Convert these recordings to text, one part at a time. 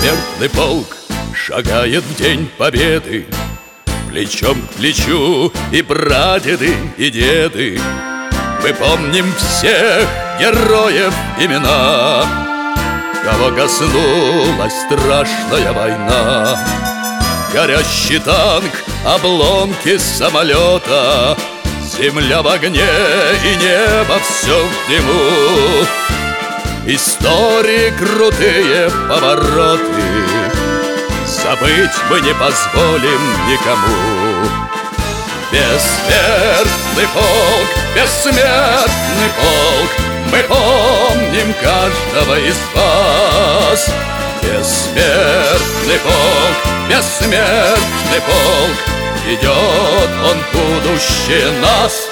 Бессмертный полк шагает в день победы, плечом к плечу и прадеды, и деды. Мы помним всех героев имена, кого коснулась страшная война. Горящий танк, обломки самолета, земля в огне и небо все в дыму. Истории крутые повороты, забыть мы не позволим никому. Бессмертный полк, бессмертный полк, мы помним каждого из вас. Бессмертный полк, бессмертный полк, идет он будущее нас.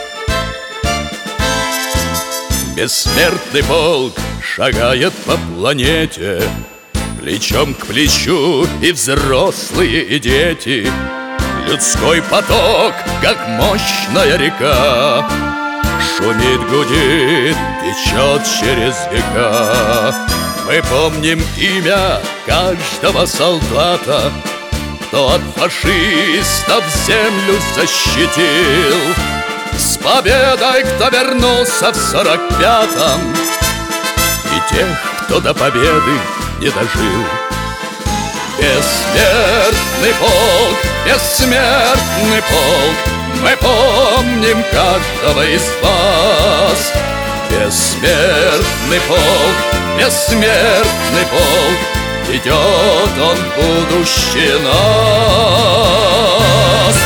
Бессмертный полк шагает по планете, плечом к плечу и взрослые, и дети. Людской поток, как мощная река, шумит, гудит, течет через века. Мы помним имя каждого солдата, кто от фашистов землю защитил. С победой, кто вернулся в 45-м, и тех, кто до победы не дожил. Бессмертный полк, бессмертный полк, мы помним каждого из вас. Бессмертный полк, бессмертный полк, идет он в будущее нас.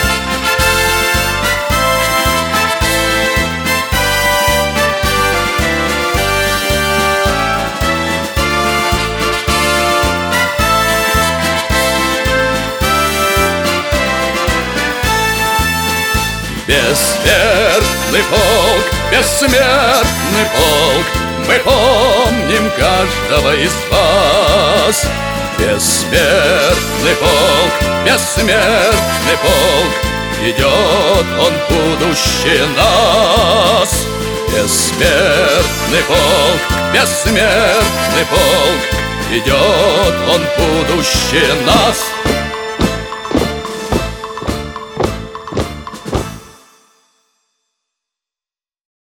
Бессмертный полк, бессмертный полк, мы помним каждого из вас. Бессмертный полк, бессмертный полк, идет он в будущее нас. Бессмертный полк, бессмертный полк, идет он в будущее нас.